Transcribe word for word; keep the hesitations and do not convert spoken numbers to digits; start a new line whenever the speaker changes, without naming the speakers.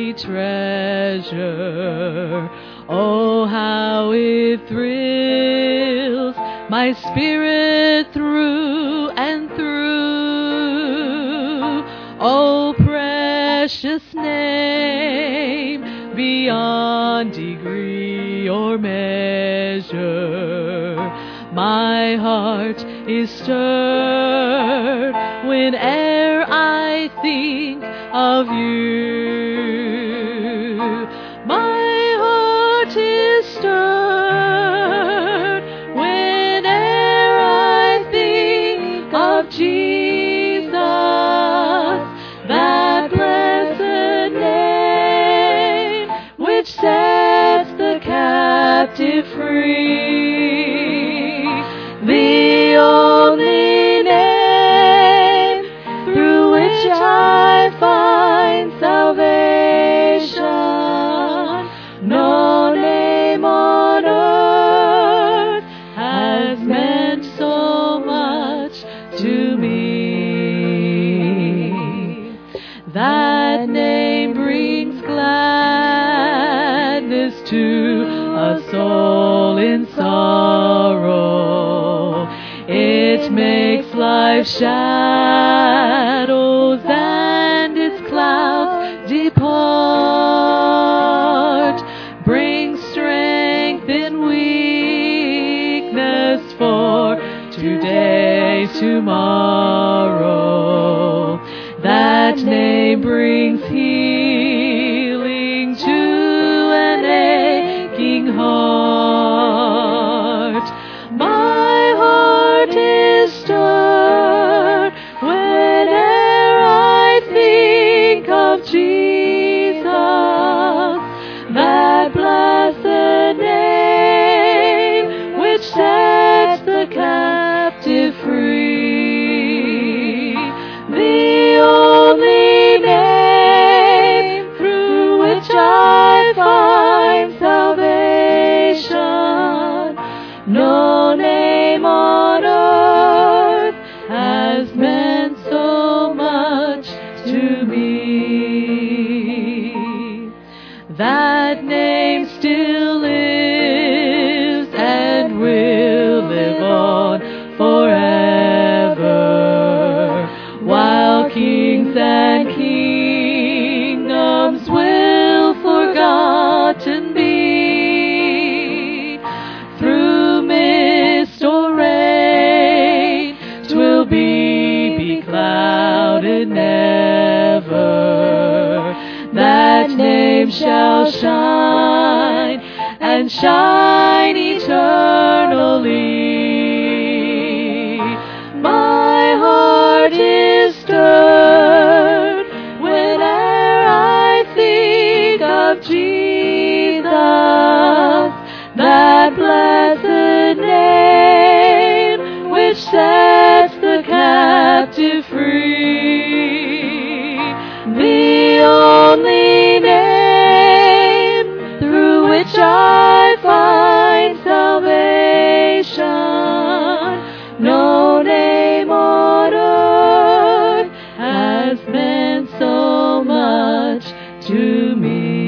sweet treasure. Oh, how it thrills my spirit through and through. Oh, precious name, beyond degree or measure. My heart is stirred whene'er I think of you. My heart is stirred whene'er I think of Jesus, that blessed name which sets the captive free. The only name through which I find salvation. No name on earth has meant so much to me. That name brings gladness to a soul in sorrow. It makes life's shadows and its clouds depart. Brings strength in weakness for today, tomorrow. That name brings healing to an aching heart. My heart is stirred whene'er I think of Jesus, that blessed name which sets the captive free. The only name through which I find salvation. No name on earth has meant so much to me. That name still lives and will live on forever, while kings and kingdoms will forgotten be. Through mist or rain, 'twill be beclouded never. That name shall shine and shine eternally. My heart is stirred whene'er I think of Jesus, that blessed name which sets the captive free. The only name through which I find salvation. No name on earth has meant so much to me.